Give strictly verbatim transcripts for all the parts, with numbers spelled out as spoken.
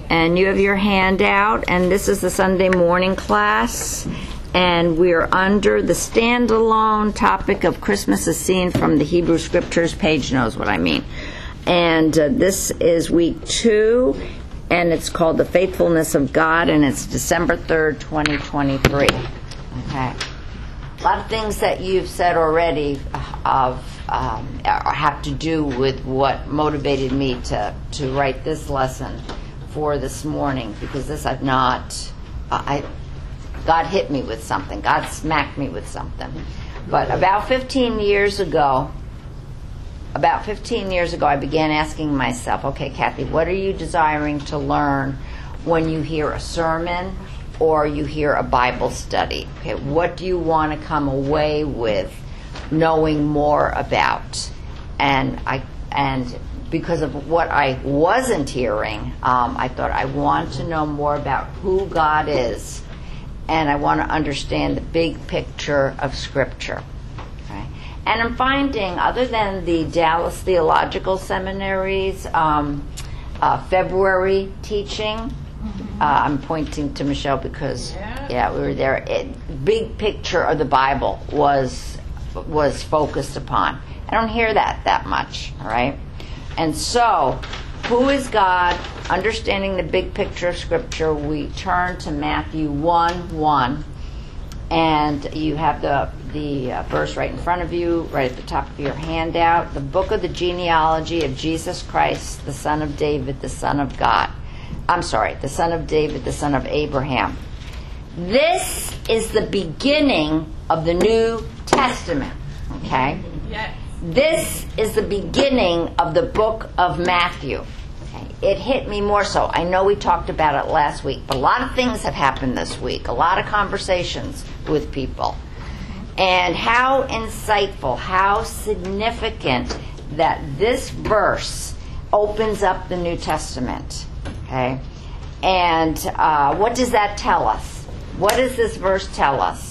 And you have your handout, and this is the Sunday morning class, and we're under the standalone topic of Christmas as seen from the Hebrew Scriptures. Paige knows what I mean. And uh, this is week two, and it's called The Faithfulness of God, and it's December third, twenty twenty-three. Okay. A lot of things that you've said already of um, have to do with what motivated me to, to write this lesson for this morning, because this I've not, uh, I, God hit me with something. God smacked me with something. But about fifteen years ago, about fifteen years ago, I began asking myself, okay, Kathy, what are you desiring to learn when you hear a sermon or you hear a Bible study? Okay, what do you want to come away with knowing more about? And I and because of what I wasn't hearing, um, I thought I want to know more about who God is, and I want to understand the big picture of Scripture. Okay? And I'm finding, other than the Dallas Theological Seminary's um, uh, February teaching, uh, I'm pointing to Michelle because, yeah, yeah we were there. It, big picture of the Bible was was focused upon. I don't hear that that much, all right? And so, who is God? Understanding the big picture of Scripture, we turn to Matthew one one, and you have the the uh, verse right in front of you, right at the top of your handout. The book of the genealogy of Jesus Christ, the son of David, the son of God. I'm sorry, the son of David, the son of Abraham. This is the beginning of the New Testament, okay? Yes. This is the beginning of the book of Matthew. Okay. It hit me more so. I know we talked about it last week, but a lot of things have happened this week. A lot of conversations with people. And how insightful, how significant that this verse opens up the New Testament. Okay? And uh, what does that tell us? What does this verse tell us?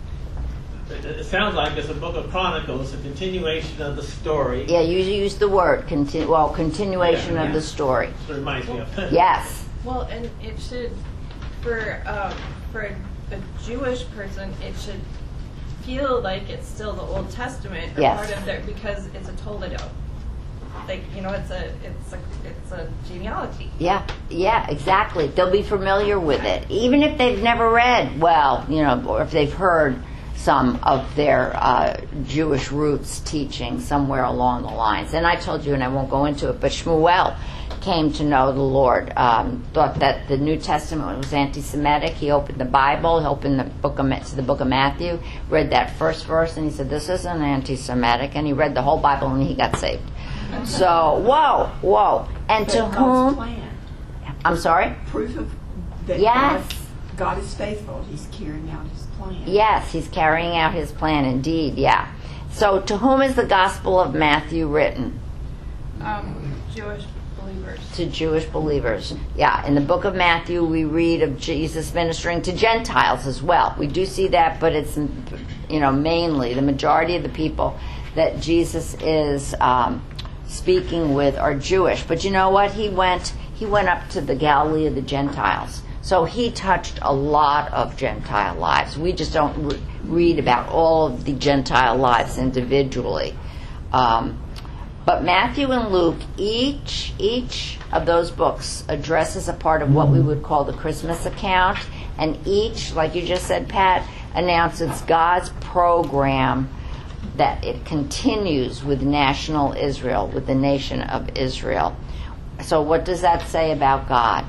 It sounds like it's a book of Chronicles, a continuation of the story. Yeah, you use the word, continu- well, continuation yeah, of yeah. the story. It reminds me of. Yes. Well, and it should, for um, for a, a Jewish person, it should feel like it's still the Old Testament, or yes. part of their, because it's a Toledo. Like, you know, it's a it's a it's a genealogy. Yeah, yeah, exactly. They'll be familiar with it, even if they've never read. Well, you know, or if they've heard some of their uh, Jewish roots teaching somewhere along the lines. And I told you, and I won't go into it, but Shmuel came to know the Lord, um, thought that the New Testament was anti-Semitic. He opened the Bible, he opened the book of, to the book of Matthew, read that first verse, and he said, this isn't anti-Semitic, and he read the whole Bible, and he got saved. So, whoa, whoa. And but to God's whom... Plan. I'm sorry? Proof of that yes. God, God is faithful. He's carrying out His plan. Yes, He's carrying out His plan indeed, yeah. So to whom is the Gospel of Matthew written? Um, Jewish believers. To Jewish believers. Yeah, in the book of Matthew we read of Jesus ministering to Gentiles as well. We do see that, but it's, you know, mainly the majority of the people that Jesus is um, speaking with are Jewish. But you know what? He went he went up to the Galilee of the Gentiles. So he touched a lot of Gentile lives. We just don't re- read about all of the Gentile lives individually. Um, but Matthew and Luke, each each of those books addresses a part of what we would call the Christmas account, and each, like you just said, Pat, announces God's program that it continues with national Israel, with the nation of Israel. So what does that say about God?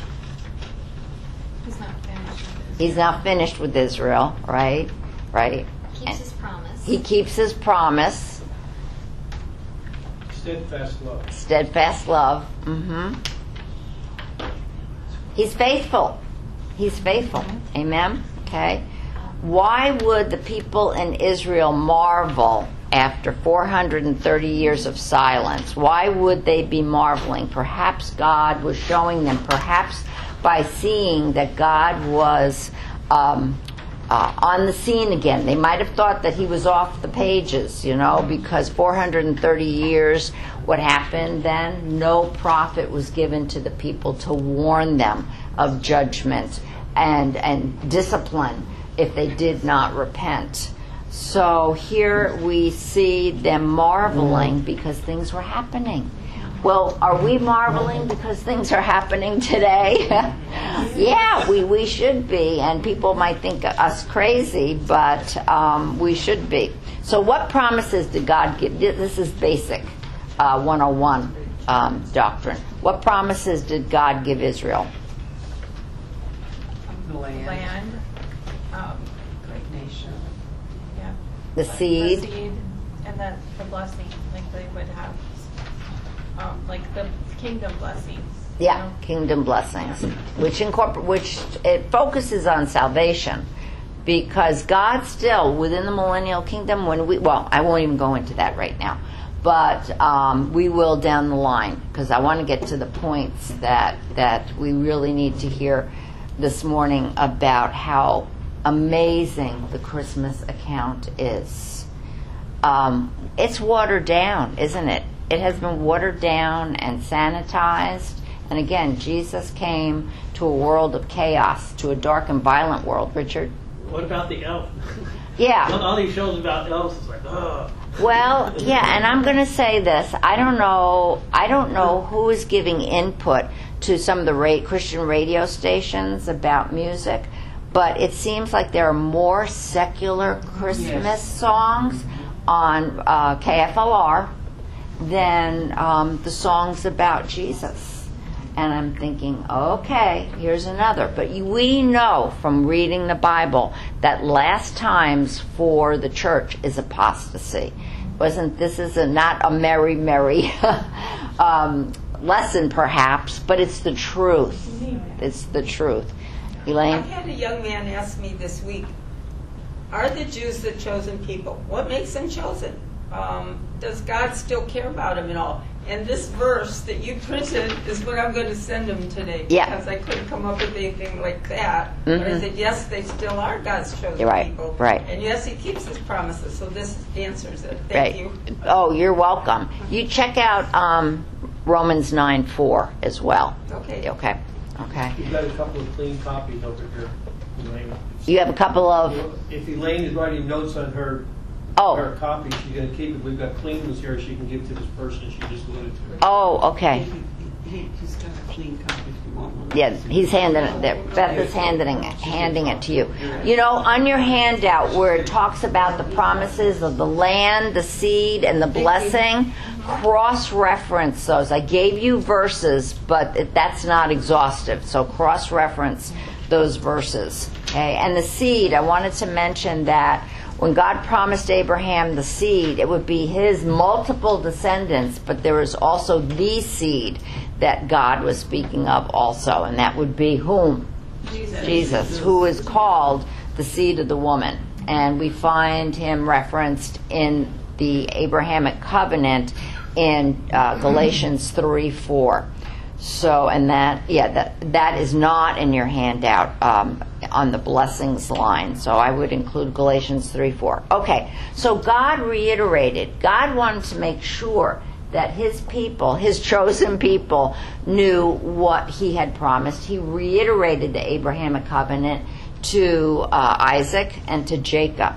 He's not finished with this. He's not finished with Israel, right? Right. Keeps And his promise. he keeps his promise. Steadfast love. Steadfast love. Mm-hmm. He's faithful. He's faithful. Amen? Okay. Why would the people in Israel marvel after four hundred thirty years of silence? Why would they be marveling? Perhaps God was showing them, perhaps by seeing that God was um, uh, on the scene again. They might have thought that he was off the pages, you know, because four hundred thirty years, what happened then? No prophet was given to the people to warn them of judgment and, and discipline if they did not repent. So here we see them marveling because things were happening. Well, are we marveling because things are happening today? Yeah, we, we should be, and people might think us crazy, but um, we should be. So what promises did God give? This is basic uh, one oh one um, doctrine. What promises did God give Israel? The land. Land. Um, Great nation. yeah. The seed. The seed, and then the blessing, like they would have, um, like the kingdom blessings. you Yeah, know? kingdom blessings, which incorporate, which it focuses on salvation, because God still within the millennial kingdom. When we, well, I won't even go into that right now, but um, we will down the line, because I want to get to the points that that we really need to hear this morning about how amazing the Christmas account is. Um, it's watered down, isn't it? It has been watered down and sanitized. And again, Jesus came to a world of chaos, to a dark and violent world. Richard? What about the elf? Yeah. All these shows about elves is like, ugh. Well, yeah, and I'm going to say this. I don't know. I don't know who is giving input to some of the ra- Christian radio stations about music, but it seems like there are more secular Christmas Yes. songs on uh, K F L R than um, the songs about Jesus. And I'm thinking, okay, here's another. But you, we know from reading the Bible that last times for the church is apostasy. Wasn't this is a, not a merry, merry um, lesson, perhaps, but it's the truth. It's the truth. I Elaine? had a young man ask me this week, are the Jews the chosen people? What makes them chosen? Um, does God still care about them and all? And this verse that you printed is what I'm going to send him today. Yeah. Because I couldn't come up with anything like that. But I Mhm. said, yes, they still are God's chosen You're right, people. right. And yes, he keeps his promises. So this answers it. Thank Right. you. Oh, you're welcome. You check out um, Romans nine four as well. Okay. Okay. Okay. You've got a couple of clean copies over here, Elaine. You have a couple of. If Elaine is writing notes on her Oh. her copy, she's going to keep it. We've got clean ones here she can give to this person she just alluded to. Oh, okay. He, he's got a clean copy if you want one. Yeah, he's handing it there. Beth is handing it, handing it to you. You know, on your handout where it talks about the promises of the land, the seed, and the blessing, cross-reference those. I gave you verses, but it- that's not exhaustive. So cross-reference those verses. Okay, and the seed. I wanted to mention that when God promised Abraham the seed, it would be his multiple descendants, but there is also the seed that God was speaking of also, and that would be whom? Jesus. Jesus, who is called the seed of the woman. And we find him referenced in the Abrahamic covenant in uh, Galatians three four. So, and that, yeah, that that is not in your handout um, on the blessings line. So I would include Galatians three four. Okay, so God reiterated. God wanted to make sure that his people, his chosen people, knew what he had promised. He reiterated the Abrahamic covenant to uh, Isaac and to Jacob,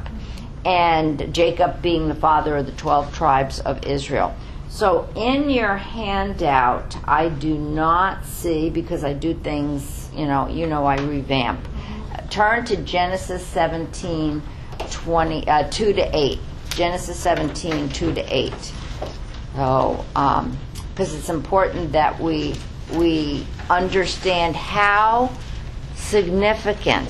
and Jacob being the father of the twelve tribes of Israel. So in your handout, I do not see, because I do things, you know, you know I revamp. Turn to Genesis seventeen, twenty, uh, two to eight. Genesis seventeen, two to eight. So, um, because it's important that we we understand how significant,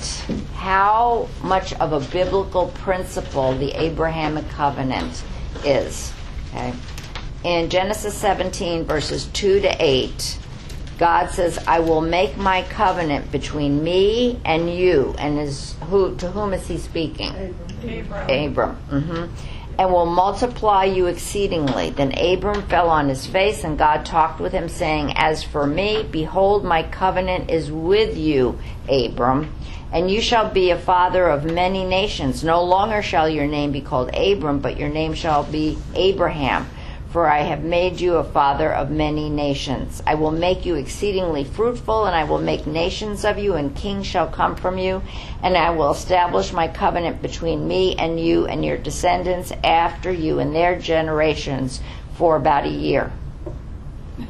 how much of a biblical principle the Abrahamic covenant is. Okay. In Genesis seventeen, verses two to eight, God says, I will make my covenant between me and you. And is who to whom is he speaking? Abraham. Abram. hmm and will multiply you exceedingly. Then Abram fell on his face, and God talked with him, saying, As for me, behold, my covenant is with you, Abram, and you shall be a father of many nations. No longer shall your name be called Abram, but your name shall be Abraham. For I have made you a father of many nations. I will make you exceedingly fruitful, and I will make nations of you, and kings shall come from you. And I will establish my covenant between me and you and your descendants after you and their generations for about a year. Did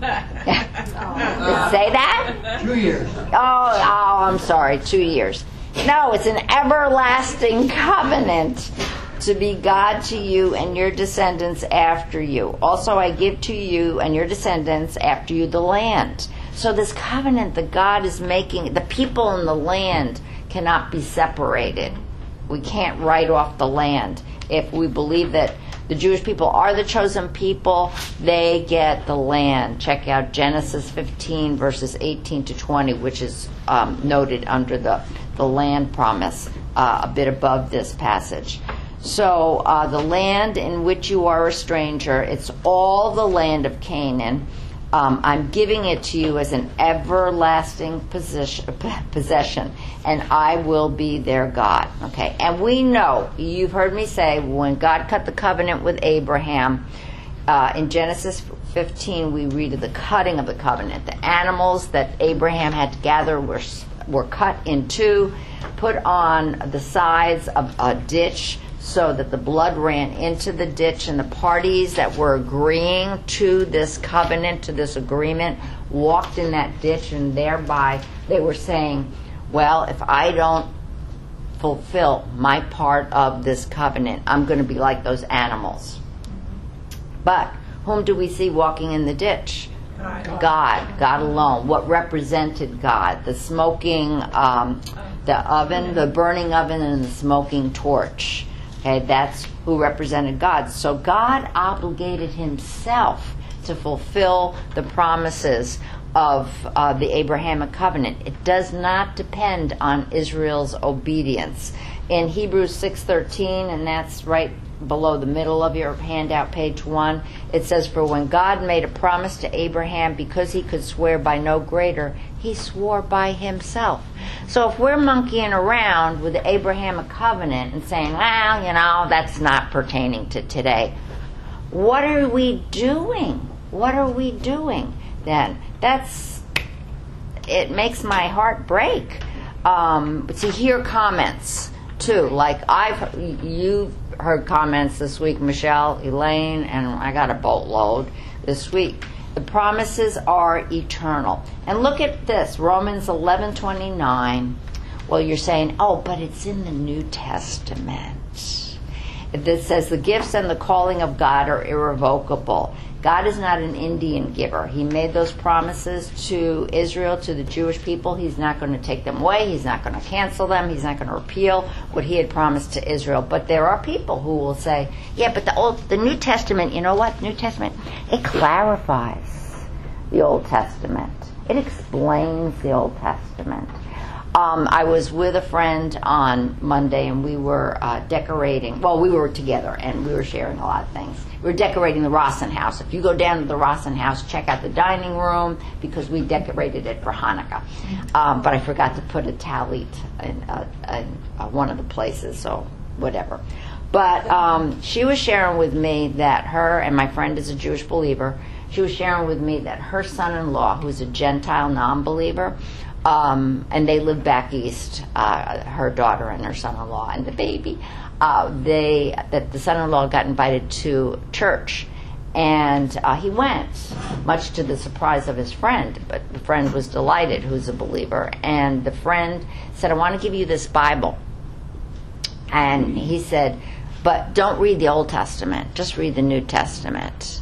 it say that? Two years. Oh, oh, I'm sorry, two years. No, it's an everlasting covenant to be God to you and your descendants after you. Also, I give to you and your descendants after you the land. So this covenant that God is making, the people in the land cannot be separated. We can't write off the land. If we believe that the Jewish people are the chosen people, they get the land. Check out Genesis fifteen, verses eighteen to twenty, which is um, noted under the, the land promise, uh, a bit above this passage. So uh, the land in which you are a stranger, it's all the land of Canaan. Um, I'm giving it to you as an everlasting position, possession, and I will be their God. Okay, and we know, you've heard me say, when God cut the covenant with Abraham, uh, in Genesis fifteen, we read of the cutting of the covenant. The animals that Abraham had to gather were were cut in two, put on the sides of a ditch, so that the blood ran into the ditch, and the parties that were agreeing to this covenant, to this agreement, walked in that ditch, and thereby they were saying, well, if I don't fulfill my part of this covenant, I'm going to be like those animals. But whom do we see walking in the ditch? God. God, God alone. What represented God? The smoking, um, the oven, the burning oven, and the smoking torch. Okay, that's who represented God. So God obligated himself to fulfill the promises of uh, the Abrahamic covenant. It does not depend on Israel's obedience. In Hebrews six thirteen, and that's right below the middle of your handout, page one, it says, For when God made a promise to Abraham, because he could swear by no greater, he swore by himself. So if we're monkeying around with the Abrahamic covenant and saying, well, you know, that's not pertaining to today, what are we doing? What are we doing then? That's, it makes my heart break um, to hear comments too. Like I've, you've heard comments this week, Michelle, Elaine, and I got a boatload this week. The promises are eternal. And look at this, Romans eleven twenty-nine. Well, you're saying, oh, but it's in the New Testament. It says the gifts and the calling of God are irrevocable. God is not an Indian giver. He made those promises to Israel, to the Jewish people. He's not going to take them away. He's not going to cancel them. He's not going to repeal what he had promised to Israel. But there are people who will say, yeah, but the old, the New Testament, you know what? New Testament, it clarifies the Old Testament. It explains the Old Testament. Um, I was with a friend on Monday, and we were uh, decorating. Well, we were together, and we were sharing a lot of things. We were decorating the Rossen house. If you go down to the Rossen house, check out the dining room, because we decorated it for Hanukkah. Um, but I forgot to put a tallit in, uh, in uh, one of the places, so whatever. But um, she was sharing with me that her, and my friend is a Jewish believer, she was sharing with me that her son-in-law, who's a Gentile non-believer, Um, and they live back east, uh, her daughter and her son-in-law and the baby. Uh, they that the son-in-law got invited to church, and uh, he went, much to the surprise of his friend. But the friend was delighted, who's a believer. And the friend said, I want to give you this Bible. And he said, but don't read the Old Testament. Just read the New Testament.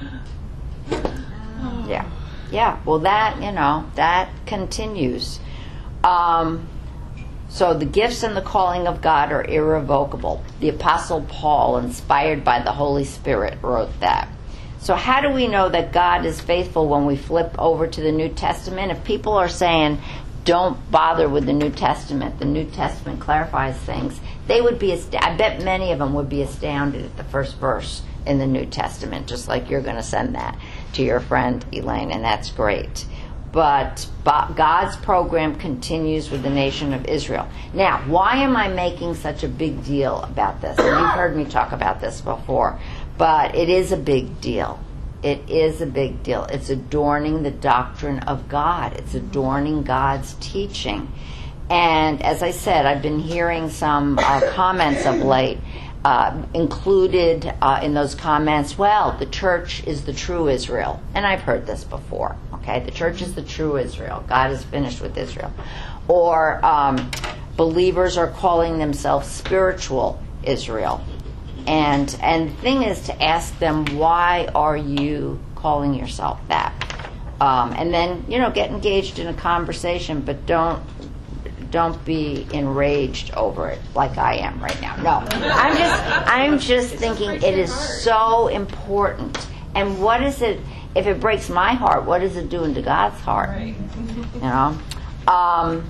Yeah. Yeah, well, that, you know, that continues. Um, so the gifts and the calling of God are irrevocable. The Apostle Paul, inspired by the Holy Spirit, wrote that. So how do we know that God is faithful when we flip over to the New Testament? If people are saying, don't bother with the New Testament. The New Testament clarifies things. They would be, ast- I bet many of them would be astounded at the first verse in the New Testament, just like you're going to send that to your friend Elaine, and that's great. But God's program continues with the nation of Israel. Now, why am I making such a big deal about this? And you've heard me talk about this before, but it is a big deal. It is a big deal. It's adorning the doctrine of God. It's adorning God's teaching. And as I said, I've been hearing some uh, comments of late, uh, included uh, in those comments, well, the church is the true Israel. And I've heard this before, okay? The church is the true Israel. God is finished with Israel. Or um, believers are calling themselves spiritual Israel. And and the thing is to ask them, why are you calling yourself that? Um, and then, you know, get engaged in a conversation, but don't don't be enraged over it like I am right now. No, I'm just I'm just thinking it is so important. And what is it, if it breaks my heart, what is it doing to God's heart? Right. You know? Um,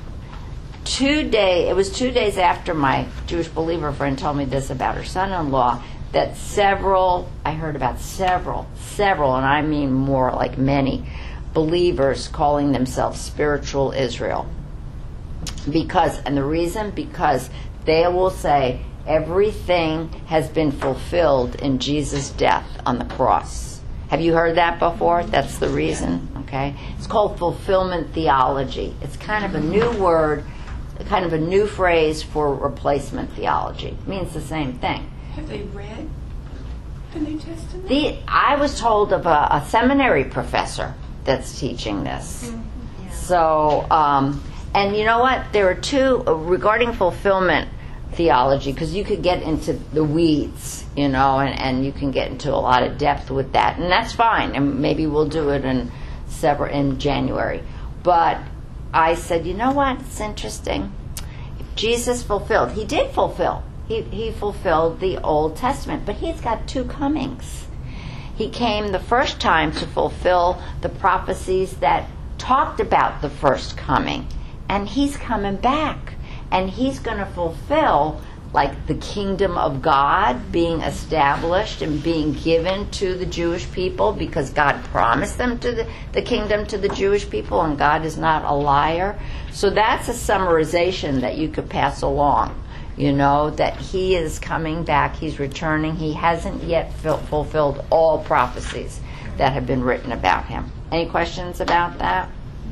two day, it was two days after my Jewish believer friend told me this about her son-in-law, that several, I heard about several, several, and I mean more, like many, believers calling themselves spiritual Israel. Because, and the reason, because they will say everything has been fulfilled in Jesus' death on the cross. Have you heard that before? That's the reason, okay? It's called fulfillment theology. It's kind of a new word, kind of a new phrase for replacement theology. It means the same thing. Have they read the New Testament? The, I was told of a, a seminary professor that's teaching this. Mm-hmm. Yeah. So, um, and you know what? There are two, uh, regarding fulfillment theology, because you could get into the weeds, you know, and, and you can get into a lot of depth with that, and that's fine, and maybe we'll do it in several, in January. But I said, you know what? It's interesting. If Jesus fulfilled, he did fulfill. He, he fulfilled the Old Testament, but he's got two comings. He came the first time to fulfill the prophecies that talked about the first coming, and he's coming back, and he's going to fulfill, like, the kingdom of God being established and being given to the Jewish people, because God promised them to the, the kingdom to the Jewish people, and God is not a liar. So that's a summarization that you could pass along, you know, that he is coming back, he's returning. He hasn't yet fil- fulfilled all prophecies that have been written about him. Any questions about that?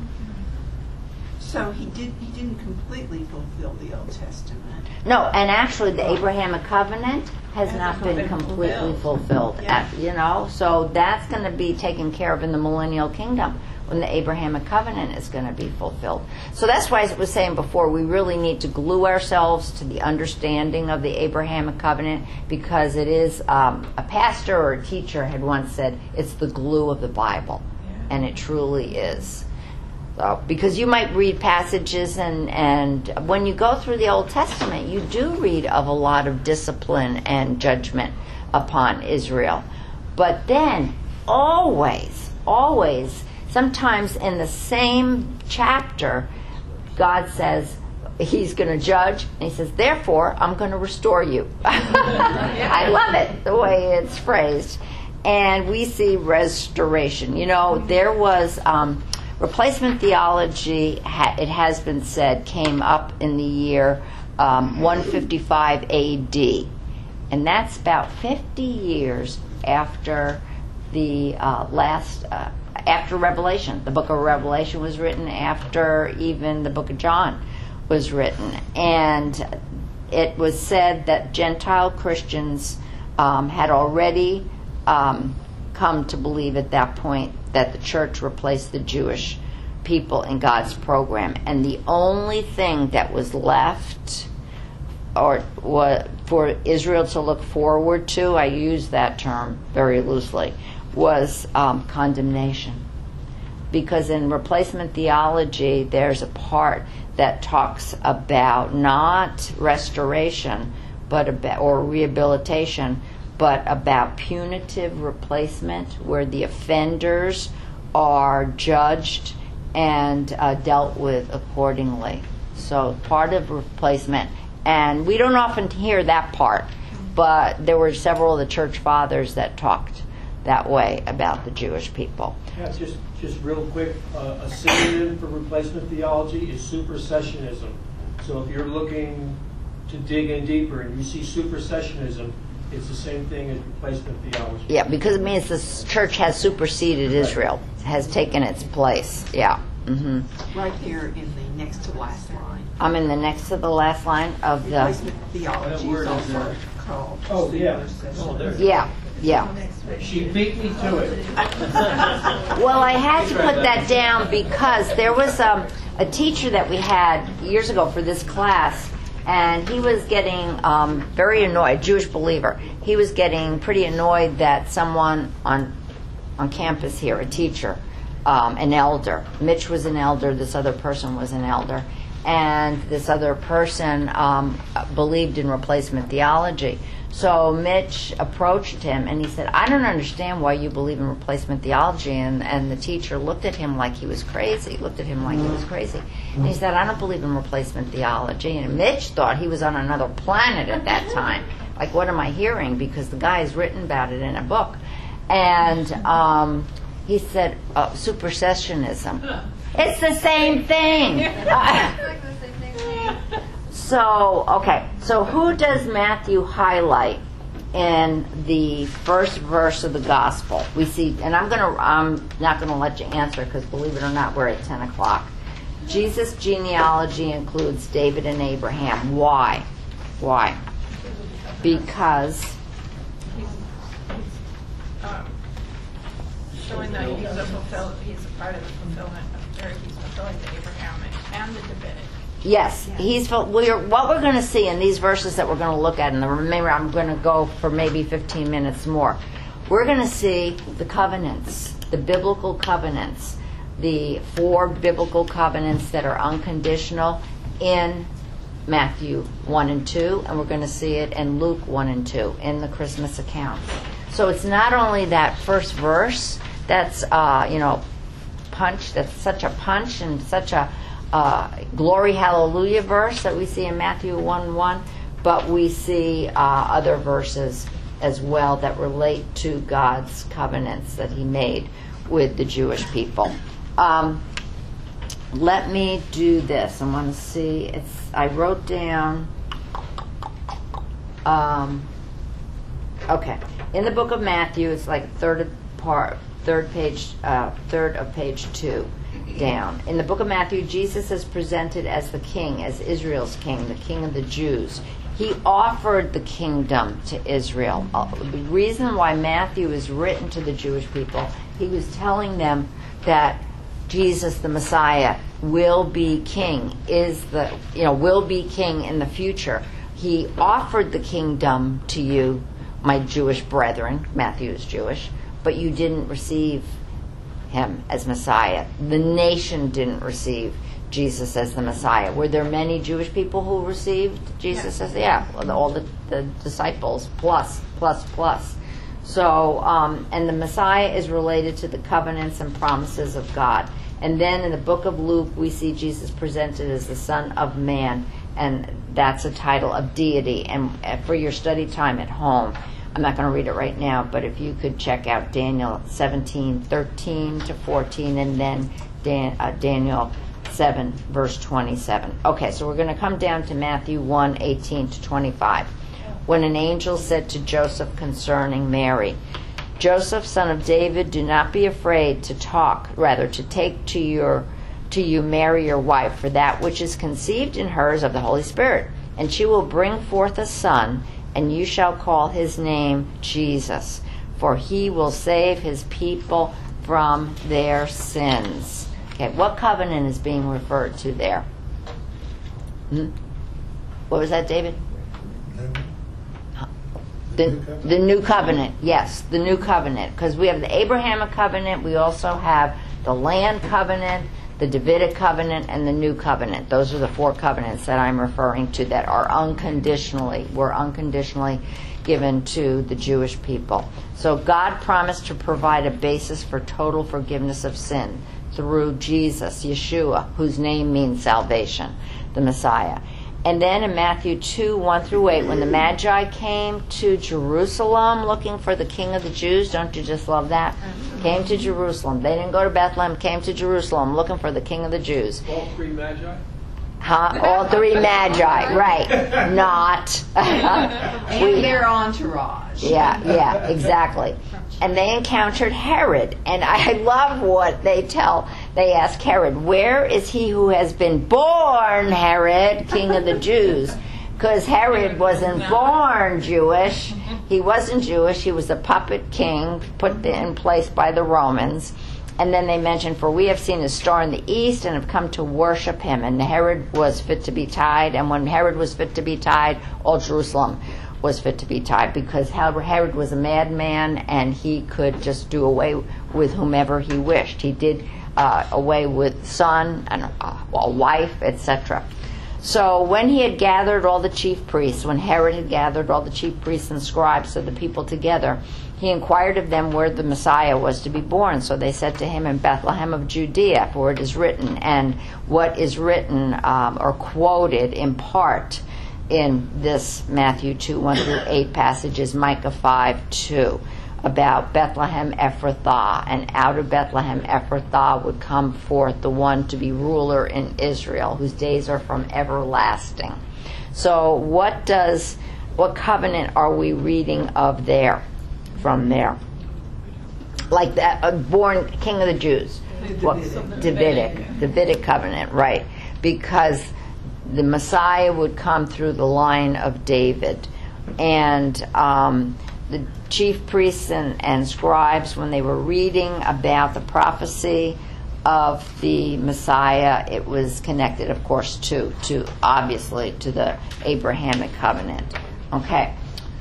So he did. He didn't completely fulfill the Old Testament. No, and actually the Abrahamic covenant has not been completely fulfilled. Yeah. You know, so that's going to be taken care of in the millennial kingdom when the Abrahamic covenant is going to be fulfilled. So that's why, as I was saying before, we really need to glue ourselves to the understanding of the Abrahamic covenant, because it is, um, a pastor or a teacher had once said, it's the glue of the Bible, and it truly is. So, because you might read passages, and, and when you go through the Old Testament, you do read of a lot of discipline and judgment upon Israel. But then, always, always, sometimes in the same chapter, God says he's going to judge, and he says, therefore, I'm going to restore you. I love it, the way it's phrased. And we see restoration. You know, there was... Um, Replacement theology, it has been said, came up in the year um, one fifty-five A D, and that's about fifty years after the uh, last, uh, after Revelation. The book of Revelation was written after even the book of John was written, and it was said that Gentile Christians um, had already um, come to believe at that point that the church replaced the Jewish people in God's program, and the only thing that was left, or what for Israel to look forward to, I use that term very loosely, was um, condemnation. Because in replacement theology, there's a part that talks about not restoration, but about, or rehabilitation, but about punitive replacement, where the offenders are judged and uh, dealt with accordingly. So part of replacement, and we don't often hear that part, but there were several of the church fathers that talked that way about the Jewish people. Yeah, just just real quick, uh, a synonym for replacement theology is supersessionism. So if you're looking to dig in deeper and you see supersessionism, it's the same thing as replacement theology. Yeah, because it means the church has superseded Israel, has taken its place. Yeah. Mm-hmm. Right there in the next to last line. I'm in the next to the last line of the. Replacement theology What word is is also there? called Oh, yeah. Oh, there. Yeah, yeah. She beat me to it. Well, I had to put that down because there was um, a teacher that we had years ago for this class, and he was getting um, very annoyed, Jewish believer. He was getting pretty annoyed that someone on on campus here, a teacher, um, an elder, Mitch was an elder, this other person was an elder, and this other person um, believed in replacement theology. So Mitch approached him and he said, I don't understand why you believe in replacement theology. And, and the teacher looked at him like he was crazy, looked at him like he was crazy. And he said, I don't believe in replacement theology. And Mitch thought he was on another planet at that time. Like, what am I hearing? Because the guy has written about it in a book. And um, he said, uh, supersessionism. It's the same thing. So, okay, so who does Matthew highlight in the first verse of the gospel? We see, and I'm gonna, I'm not gonna let you answer because believe it or not, we're at ten o'clock. Jesus' genealogy includes David and Abraham. Why? Why? Because um, showing that he's a fulfill, he's a part of the fulfillment of, or he's fulfilling the Abrahamic and the Davidic. yes, he's. We're, what we're going to see in these verses that we're going to look at, and remember, I'm going to go for maybe fifteen minutes more. We're going to see the covenants, the biblical covenants, the four biblical covenants that are unconditional in Matthew one and two, and we're going to see it in Luke one and two in the Christmas account. So it's not only that first verse that's, uh, you know, punch, that's such a punch and such a uh, glory hallelujah verse that we see in Matthew one one, but we see uh, other verses as well that relate to God's covenants that he made with the Jewish people. Um, let me do this. I want to see. It's. I wrote down. Um, okay, in the book of Matthew, it's like third of part, third page, uh, third of page two down. In the book of Matthew, Jesus is presented as the king, as Israel's king, the king of the Jews. He offered the kingdom to Israel. Uh, the reason why Matthew is written to the Jewish people, he was telling them that Jesus, the Messiah, will be king, is the, you know, will be king in the future. He offered the kingdom to you, my Jewish brethren. Matthew is Jewish, but you didn't receive him as Messiah. The nation didn't receive Jesus as the Messiah. Were there many Jewish people who received Jesus as, yeah, all the, the disciples, plus, plus, plus. So, um, and the Messiah is related to the covenants and promises of God. And then in the book of Luke, we see Jesus presented as the Son of Man, and that's a title of deity. And for your study time at home, I'm not going to read it right now, but if you could check out Daniel seventeen, thirteen to fourteen, and then Dan, uh, Daniel seven, verse twenty-seven. Okay, so we're going to come down to Matthew one, eighteen to twenty-five. When an angel said to Joseph concerning Mary, Joseph, son of David, do not be afraid to talk, rather to take to your to you Mary your wife, for that which is conceived in her is of the Holy Spirit, and she will bring forth a son, and you shall call his name Jesus, for he will save his people from their sins. Okay, what covenant is being referred to there? Hmm? What was that, David? The, the new covenant, yes, the new covenant, because we have the Abrahamic covenant, we also have the land covenant, the Davidic covenant, and the new covenant. Those are the four covenants that I'm referring to that are unconditionally, were unconditionally given to the Jewish people. So God promised to provide a basis for total forgiveness of sin. through Jesus, Yeshua, whose name means salvation, the Messiah. And then in Matthew two, one through eight, when the Magi came to Jerusalem looking for the King of the Jews, don't you just love that? Came to Jerusalem. They didn't go to Bethlehem, came to Jerusalem looking for the King of the Jews. All three Magi? Huh? All three Magi, right. Not. And We- their entourage. Yeah, yeah, exactly. And they encountered Herod. And I love what they tell. They ask Herod, where is he who has been born, Herod, King of the Jews? Because Herod wasn't born Jewish. He wasn't Jewish. He was a puppet king put in place by the Romans. And then they mention, for we have seen his star in the east and have come to worship him. And Herod was fit to be tied. And when Herod was fit to be tied, all Jerusalem was fit to be tied, because Herod was a madman and he could just do away with whomever he wished. He did uh, away with son and uh, a wife, et cetera. So when he had gathered all the chief priests, when Herod had gathered all the chief priests and scribes of the people together, he inquired of them where the Messiah was to be born. So they said to him, in Bethlehem of Judea, for it is written. And what is written um, or quoted in part in this Matthew two, one through eight passage is Micah five, two, about Bethlehem Ephrathah. And out of Bethlehem Ephrathah would come forth the one to be ruler in Israel, whose days are from everlasting. So what does, what covenant are we reading of there, from there? Like that, uh, born King of the Jews. What, Davidic. Davidic covenant, right. Because the Messiah would come through the line of David. And um, the chief priests and, and scribes, when they were reading about the prophecy of the Messiah, it was connected, of course, to, to obviously, to the Abrahamic covenant. Okay.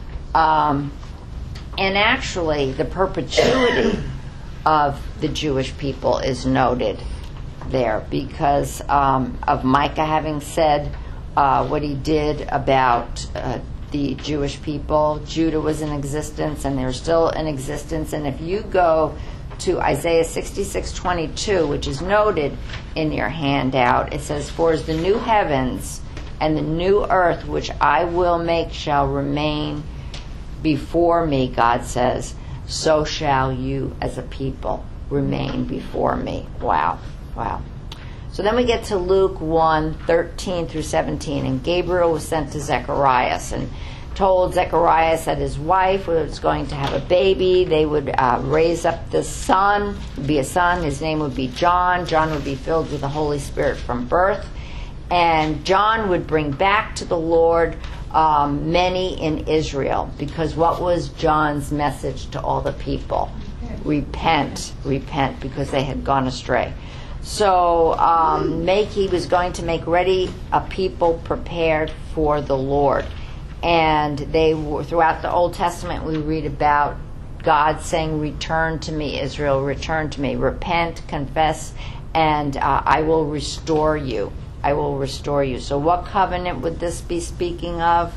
Um, and actually, the perpetuity of the Jewish people is noted there, because um, of Micah having said uh, what he did about uh, the Jewish people. Judah was in existence, and they're still in existence. And if you go to Isaiah sixty-six twenty-two, which is noted in your handout, it says, for as the new heavens and the new earth which I will make shall remain before me, God says, so shall you as a people remain before me. Wow. Wow. So then we get to Luke one, thirteen through seventeen, and Gabriel was sent to Zechariah and told Zechariah that his wife was going to have a baby. They would uh, raise up the son, be a son. His name would be John. John would be filled with the Holy Spirit from birth. And John would bring back to the Lord um, many in Israel, because what was John's message to all the people? Repent, repent, because they had gone astray. So um, make he was going to make ready a people prepared for the Lord. And they were, throughout the Old Testament, we read about God saying, return to me, Israel, return to me. Repent, confess, and uh, I will restore you. I will restore you. So what covenant would this be speaking of?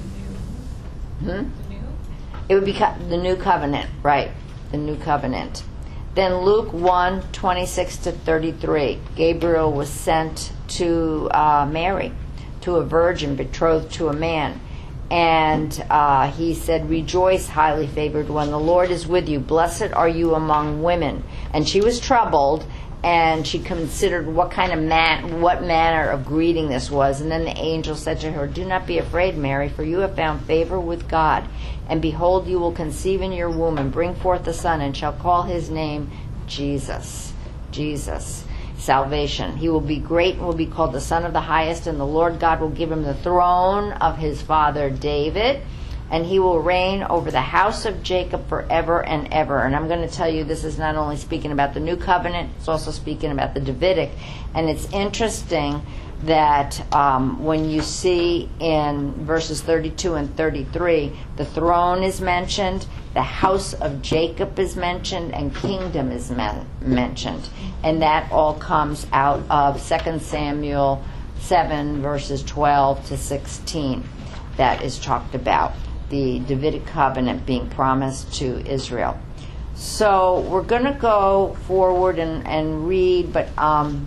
Hmm? The new? It would be co- the new covenant, right? The new covenant. Then Luke one, twenty-six to thirty-three. Gabriel was sent to uh, Mary, to a virgin betrothed to a man. And uh, he said, rejoice, highly favored one, the Lord is with you. Blessed are you among women. And she was troubled, and she considered what kind of man, what manner of greeting this was. And then the angel said to her, do not be afraid, Mary, for you have found favor with God. And behold, you will conceive in your womb and bring forth a son, and shall call his name Jesus. Jesus. Salvation. He will be great and will be called the Son of the Highest, and the Lord God will give him the throne of his father David, and he will reign over the house of Jacob forever and ever. And I'm going to tell you, this is not only speaking about the new covenant, it's also speaking about the Davidic. And it's interesting that um, when you see in verses thirty-two and thirty-three, the throne is mentioned, the house of Jacob is mentioned, and kingdom is men- mentioned. And that all comes out of Second Samuel seven, verses twelve to sixteen. That is talked about, the Davidic covenant being promised to Israel. So we're going to go forward and, and read, but um,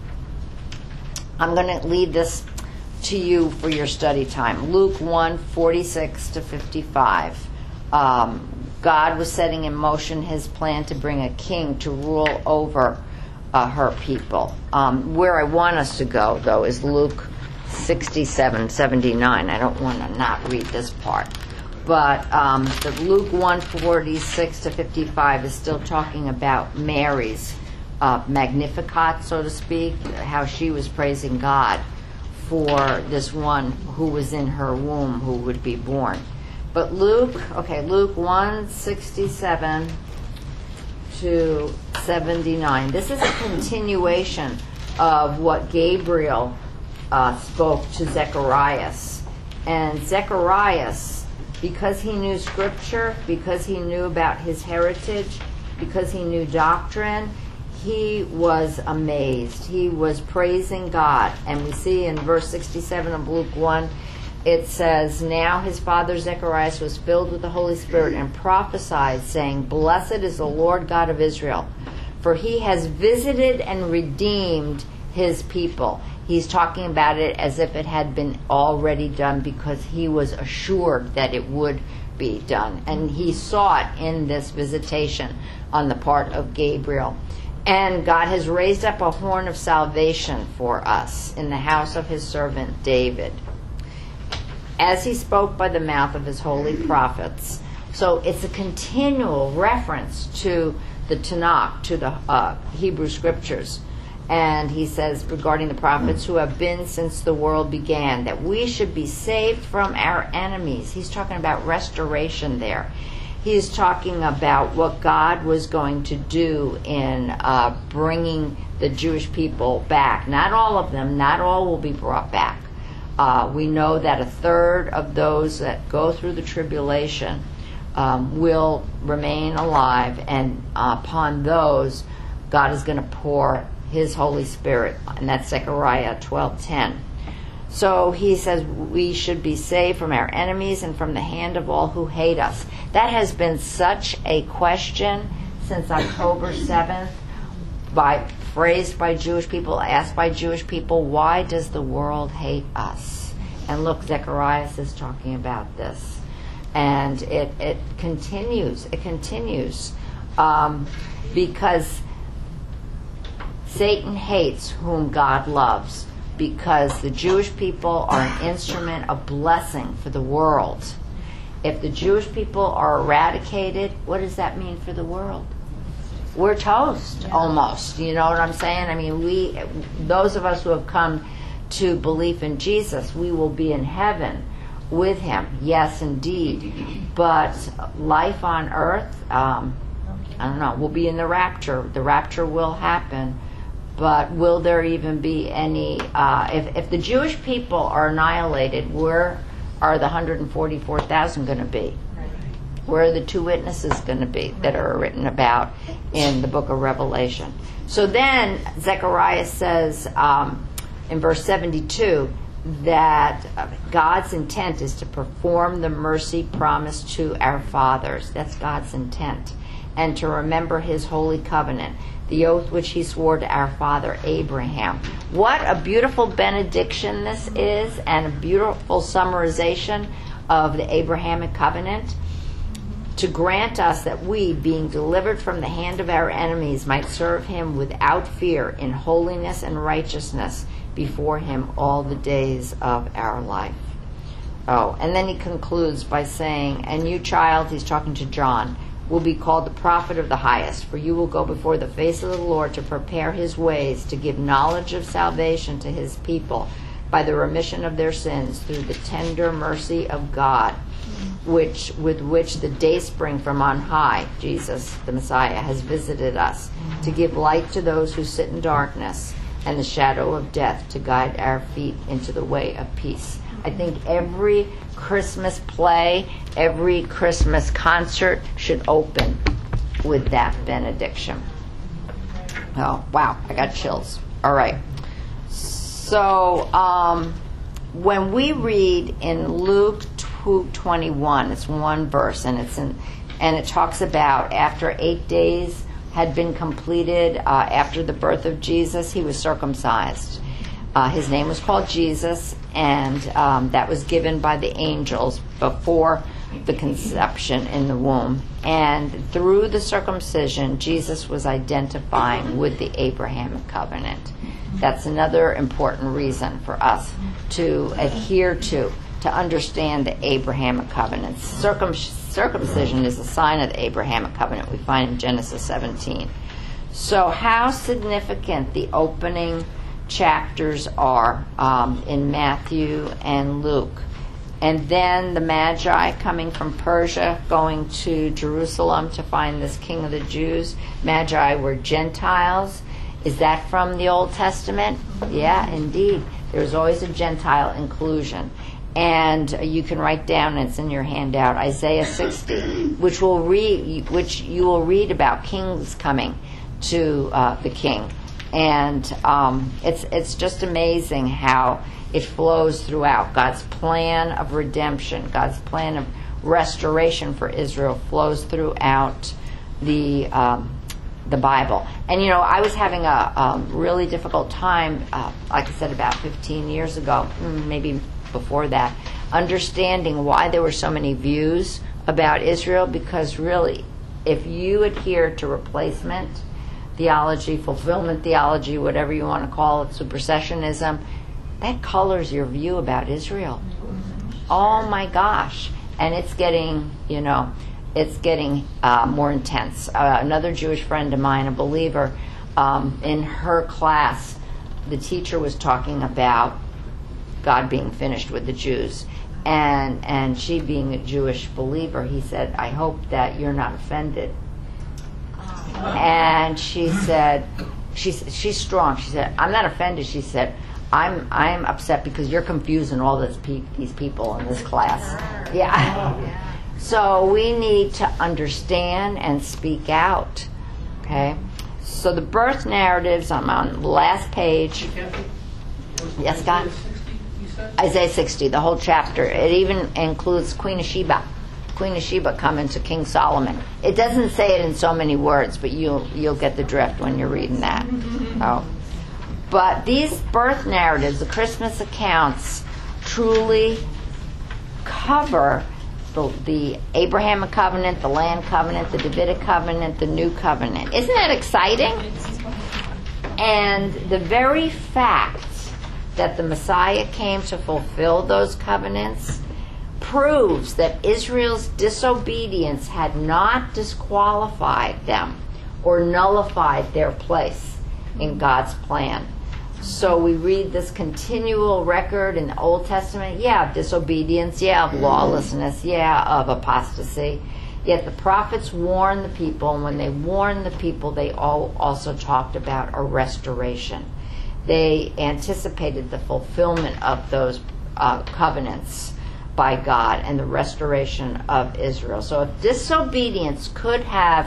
I'm going to leave this to you for your study time. Luke one, forty-six to fifty-five. Um, God was setting in motion his plan to bring a king to rule over uh, her people. Um, where I want us to go, though, is Luke sixty-seven, seventy-nine. I don't want to not read this part. But um, the Luke one, forty-six to fifty-five is still talking about Mary's uh, Magnificat, so to speak, how she was praising God for this one who was in her womb who would be born. But Luke, okay, Luke one, sixty-seven to seventy-nine. This is a continuation of what Gabriel uh, spoke to Zacharias. And Zacharias, because he knew Scripture, because he knew about his heritage, because he knew doctrine, he was amazed. He was praising God. And we see in verse sixty-seven of Luke one, it says, "Now his father Zacharias was filled with the Holy Spirit and prophesied, saying, Blessed is the Lord God of Israel, for he has visited and redeemed his people." He's talking about it as if it had been already done, because he was assured that it would be done. And he saw it in this visitation on the part of Gabriel. And God has raised up a horn of salvation for us in the house of his servant David, as he spoke by the mouth of his holy prophets. So it's a continual reference to the Tanakh, to the uh, Hebrew Scriptures. And he says regarding the prophets who have been since the world began, that we should be saved from our enemies. He's talking about restoration there. He's talking about what God was going to do in uh, bringing the Jewish people back. Not all of them, not all will be brought back. Uh, we know that a third of those that go through the tribulation um, will remain alive, and uh, upon those, God is going to pour his Holy Spirit, and that's Zechariah twelve ten. So he says we should be saved from our enemies and from the hand of all who hate us. That has been such a question since October seventh, by phrased by Jewish people, asked by Jewish people, why does the world hate us? And look, Zacharias is talking about this. And it, it continues, it continues. Um, because Satan hates whom God loves, because the Jewish people are an instrument of blessing for the world. If the Jewish people are eradicated, what does that mean for the world? We're toast, almost. You know what I'm saying? I mean, we, those of us who have come to belief in Jesus, we will be in heaven with him. Yes, indeed. But life on earth, um, I don't know, we'll be in the rapture. The rapture will happen. But will there even be any, uh, if, if the Jewish people are annihilated, where are the one hundred forty-four thousand going to be? Where are the two witnesses going to be that are written about in the book of Revelation? So then Zechariah says um, in verse seventy-two that God's intent is to perform the mercy promised to our fathers. That's God's intent. And to remember his holy covenant, the oath which he swore to our father Abraham. What a beautiful benediction this is, and a beautiful summarization of the Abrahamic covenant, to grant us that we, being delivered from the hand of our enemies, might serve him without fear in holiness and righteousness before him all the days of our life. Oh, and then he concludes by saying, and you, child, he's talking to John, will be called the prophet of the highest, for you will go before the face of the Lord to prepare his ways, to give knowledge of salvation to his people by the remission of their sins through the tender mercy of God, which with which the dayspring from on high, Jesus the Messiah, has visited us, to give light to those who sit in darkness and the shadow of death, to guide our feet into the way of peace. I think every Christmas play, every Christmas concert should open with that benediction. Oh, wow, I got chills. All right. So, um, when we read in Luke two twenty-one, it's one verse, and it's in and it talks about after eight days had been completed, uh, after the birth of Jesus, he was circumcised. Uh, his name was called Jesus, and um, that was given by the angels before the conception in the womb. And through the circumcision, Jesus was identifying with the Abrahamic covenant. That's another important reason for us to adhere to, to understand the Abrahamic covenant. Circum- circumcision is a sign of the Abrahamic covenant we find in Genesis seventeen. So how significant the opening chapters are um, in Matthew and Luke. And then the Magi coming from Persia, going to Jerusalem to find this King of the Jews. Magi were Gentiles. Is that from the Old Testament? Yeah, indeed. There's always a Gentile inclusion. And you can write down, it's in your handout, Isaiah sixty, which will read, which you will read about kings coming to uh, the king. And um, it's it's just amazing how it flows throughout. God's plan of redemption, God's plan of restoration for Israel flows throughout the um, the Bible. And you know, I was having a, a really difficult time, uh, like I said, about fifteen years ago, maybe before that, understanding why there were so many views about Israel. Because really, if you adhere to replacement theology, fulfillment theology, whatever you want to call it, supersessionism, that colors your view about Israel. Oh my gosh. And it's getting, you know, it's getting uh, more intense. Uh, another Jewish friend of mine, a believer, um, in her class, the teacher was talking about God being finished with the Jews. And, and she being a Jewish believer, he said, I hope that you're not offended. And she said, she's she's strong. She said, I'm not offended. She said, I'm I'm upset because you're confusing all this pe- these people in this class. Yeah. So we need to understand and speak out. Okay. So the birth narratives, I'm on the last page. Yes, God? Isaiah sixty, the whole chapter. It even includes Queen of Sheba. Queen of Sheba coming to King Solomon. It doesn't say it in so many words, but you'll you'll get the drift when you're reading that. Oh. But these birth narratives, the Christmas accounts, truly cover the, the Abrahamic covenant, the land covenant, the Davidic covenant, the new covenant. Isn't that exciting? And the very fact that the Messiah came to fulfill those covenants proves that Israel's disobedience had not disqualified them or nullified their place in God's plan. So we read this continual record in the Old Testament, yeah, of disobedience, yeah, of lawlessness, yeah, of apostasy. Yet the prophets warned the people, and when they warned the people, they all also talked about a restoration. They anticipated the fulfillment of those uh, covenants by God and the restoration of Israel. So if disobedience could have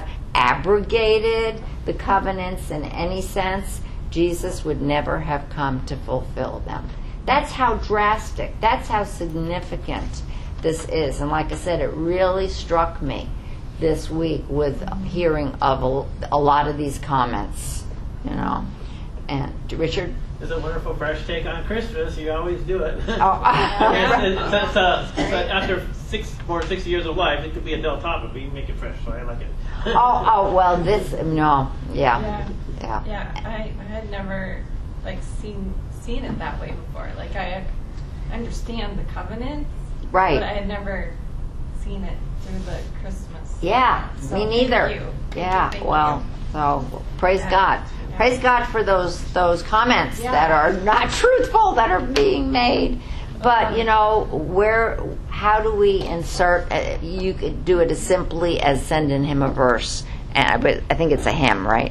abrogated the covenants in any sense, Jesus would never have come to fulfill them. That's how drastic, that's how significant this is. And like I said, it really struck me this week with hearing of a, a lot of these comments, you know. And Richard? It's a wonderful fresh take on Christmas. You always do it. Oh. it's, it's, uh, it's, uh, after six more six years of life, it could be a dull topic, but you make it fresh, so I like it. oh, oh, well, this, no, yeah. Yeah. Yeah. Yeah, I, I had never like seen seen it that way before. Like I understand the covenants, Right. but I had never seen it through the Christmas. Yeah, So me thank neither. you. Yeah, Thank well, you. so praise Yeah. God. Yeah. Praise God for those those comments Yeah. that are not truthful that are being made. But you know, where? How do we insert? Uh, you could do it as simply as sending him a verse, and but I think it's a hymn, right?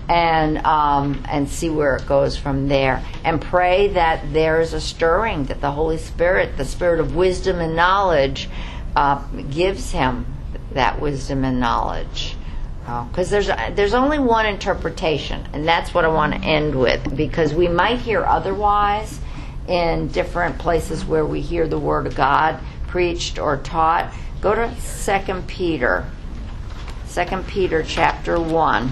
And um, and see where it goes from there, and pray that there is a stirring, that the Holy Spirit, the Spirit of wisdom and knowledge, uh, gives him that wisdom and knowledge. Because there's there's only one interpretation, and that's what I want to end with, because we might hear otherwise in different places where we hear the Word of God preached or taught. Go to Second Peter Second Peter chapter one.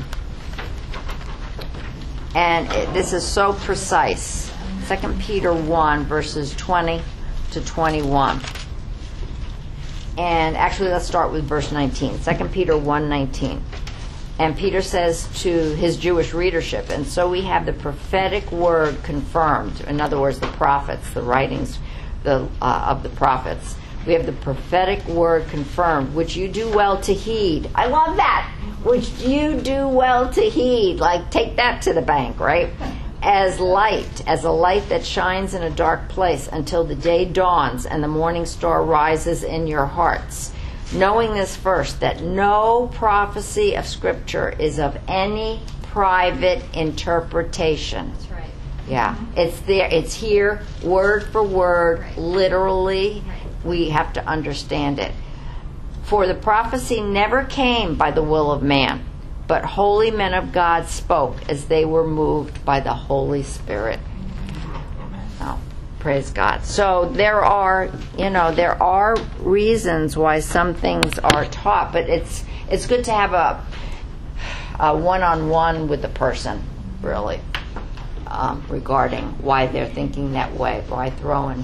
And it, this is so precise. Second Peter one, verses twenty to twenty-one. And actually, let's start with verse nineteen. Second Peter one nineteen. And Peter says to his Jewish readership, and so we have the prophetic word confirmed. In other words, the prophets, the writings the, uh, of the prophets. We have the prophetic word confirmed, which you do well to heed. I love that. Which you do well to heed. Like, take that to the bank, right? As light, as a light that shines in a dark place until the day dawns and the morning star rises in your hearts. Knowing this first, that no prophecy of Scripture is of any private interpretation. That's right. Yeah, it's there. It's here, word for word, Right. literally. Right. We have to understand it. For the prophecy never came by the will of man, but holy men of God spoke as they were moved by the Holy Spirit. Oh, praise God. So there are, you know, there are reasons why some things are taught, but it's it's good to have a, a one-on-one with the person, really, um, regarding why they're thinking that way, why throwing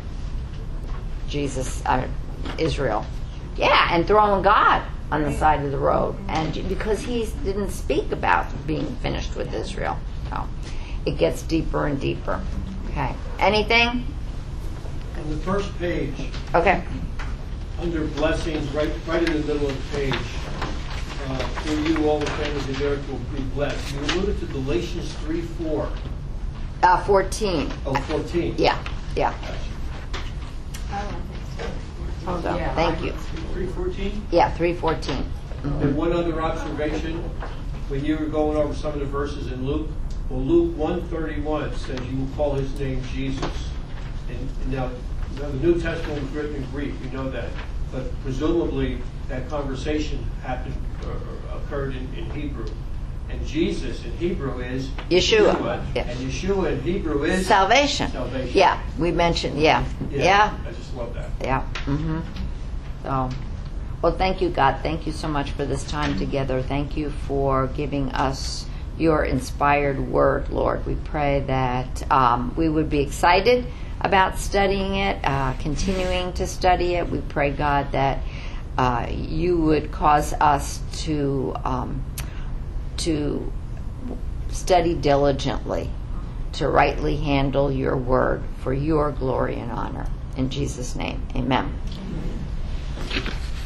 Jesus, uh, Israel. Yeah, and throwing God on the side of the road, and because he didn't speak about being finished with Israel. So it gets deeper and deeper. Okay. Anything? On the first page, Okay. under blessings, right, right in the middle of the page, uh, through you all the families of the earth will be blessed. You alluded to Galatians three four. Uh, fourteen. Oh, fourteen. Yeah. Yeah. I don't think so. Hold on. Thank you. three fourteen? Yeah. Three fourteen. And one other observation, when you were going over some of the verses in Luke, well, Luke one thirty-one says you will call his name Jesus. And, and now, now, the New Testament was written in Greek, we know that. But presumably, that conversation happened or occurred in, in Hebrew. And Jesus in Hebrew is Yeshua. Yeah. And Yeshua in Hebrew is Salvation. Salvation. Yeah. We mentioned. Yeah. Yeah. I just love that. Yeah. Mm-hmm. So, well, thank you, God. Thank you so much for this time together. Thank you for giving us your inspired word, Lord. We pray that um, we would be excited about studying it, uh, continuing to study it. We pray, God, that uh, you would cause us to um, to study diligently, to rightly handle your word for your glory and honor. In Jesus' name, amen.